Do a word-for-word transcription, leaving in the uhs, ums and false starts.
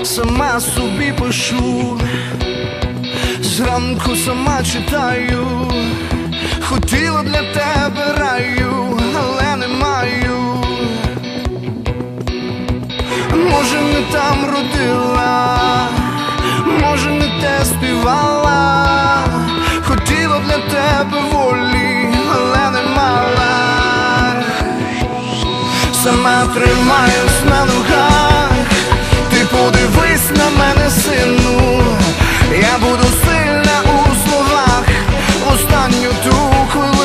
Сама собі пишу, зранку сама читаю. Хотіла для тебе раю, але не маю. Може не там родила, може не те співала. Хотіла для тебе волі, але не мала. Сама тримаюсь на ногах, ти подивись на мене, сину. Я буду сильна у словах в останню ту хвилину.